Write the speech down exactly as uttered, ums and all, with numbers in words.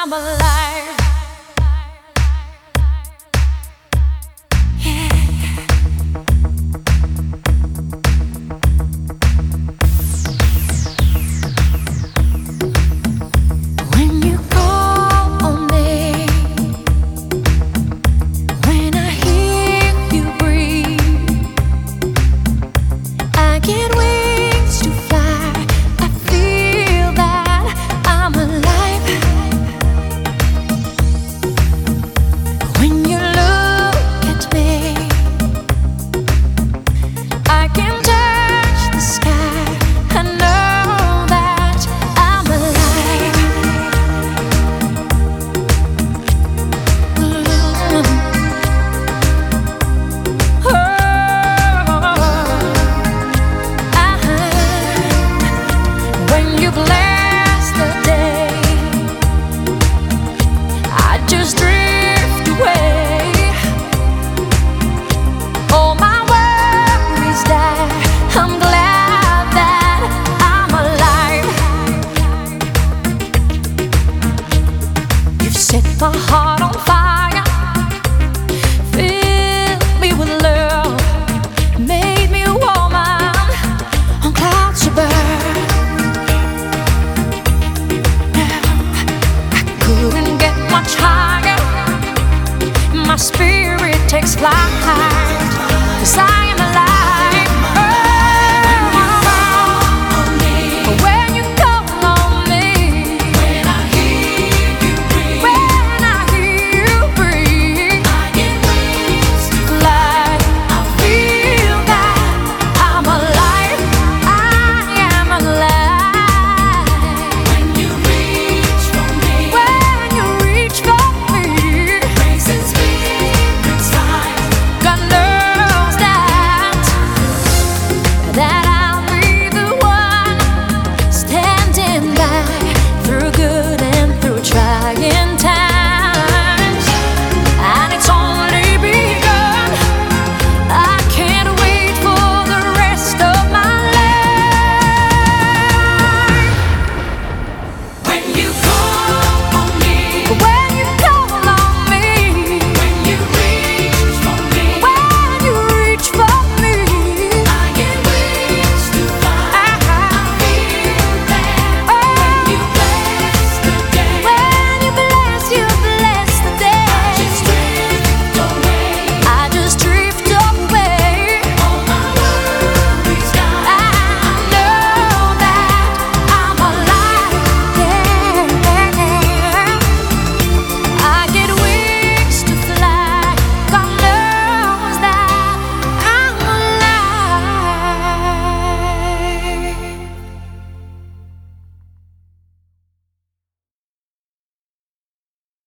I'm alive. Yeah. When you call on me, when I hear you breathe, I get wings to fly. I feel that I'm alive. When you look at me, I can touch the sky. I know that I'm alive. Oh, I, when you bless the day, I just drift away. All my worries die. I'm glad that I'm alive. You've set my heart on fire, filled me with love, made me a woman on clouds above. I couldn't get much higher. My spirit takes flight, 'cause I am